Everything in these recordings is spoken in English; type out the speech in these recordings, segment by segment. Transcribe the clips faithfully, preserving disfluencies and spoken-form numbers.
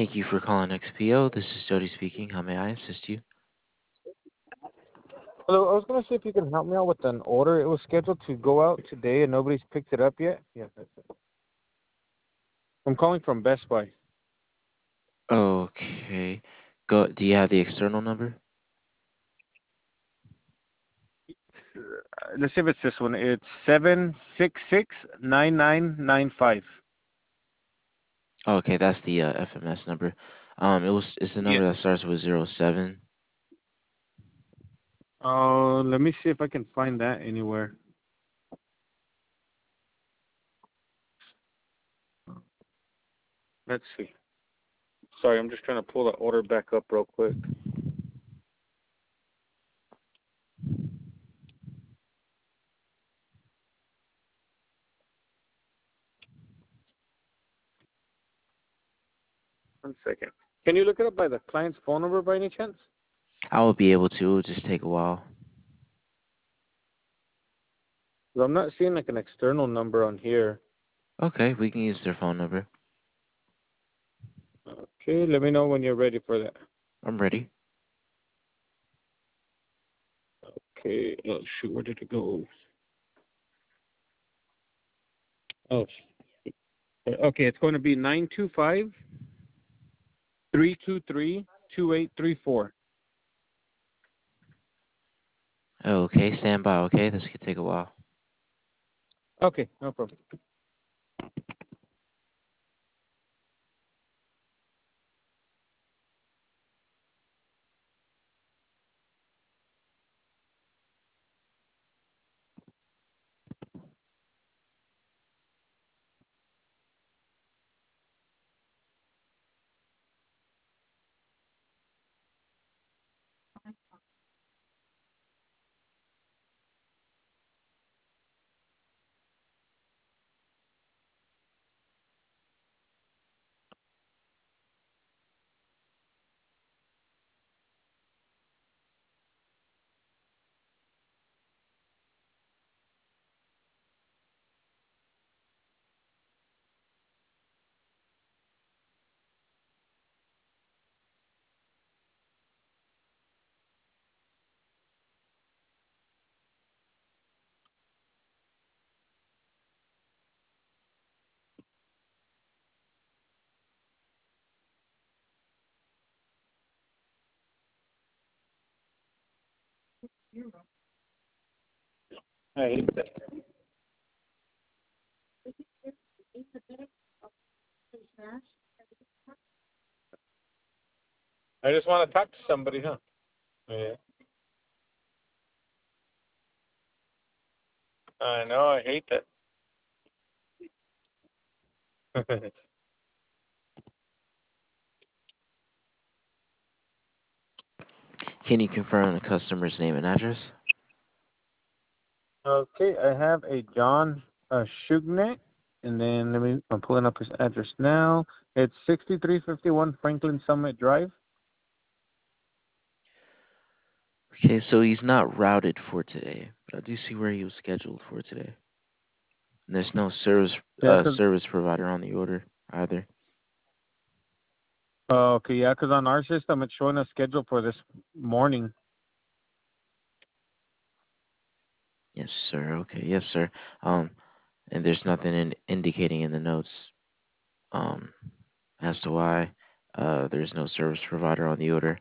Thank you for calling X P O. This is Jody speaking. How may I assist you? Hello, I was gonna see if you can help me out with an order. It was scheduled to go out today and nobody's picked it up yet. Yeah, that's it. I'm calling from Best Buy. Okay. Go. Do you have the external number? Uh, let's see if it's this one. It's seven six six nine nine nine five. Oh, okay, that's the uh, F M S number. Um, it was. It's the Yes. number that starts with zero seven. Uh, let me see if I can find that anywhere. Let's see. Sorry, I'm just trying to pull the order back up real quick. One second. Can you look it up by the client's phone number by any chance? I will be able to. It'll just take a while. 'Cause I'm not seeing like an external number on here. Okay, we can use their phone number. Okay, let me know when you're ready for that. I'm ready. Okay. Oh shoot, where did it go? Oh, okay. It's going to be nine two five three two three two eight three four. Okay, stand by. Okay, this could take a while. Okay, no problem. I I just want to talk to somebody, huh? Yeah. I know. I hate that. Can you confirm the customer's name and address? Okay, I have a John uh, Shugnet, and then let me. I'm pulling up his address now. It's sixty-three fifty-one Franklin Summit Drive. Okay, so he's not routed for today, but I do see where he was scheduled for today. And there's no service Yeah, uh, 'cause service provider on the order either. uh, okay, yeah, 'cause on our system it's showing a schedule for this morning. Yes, sir. Okay, yes, sir. Um, and there's nothing in, indicating in the notes um as to why uh there's no service provider on the order.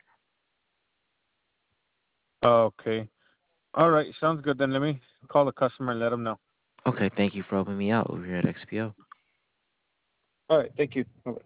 Okay. All right, sounds good. Then let me call the customer and let them know. Okay, thank you for helping me out over here at X P O. All right, thank you. Bye-bye.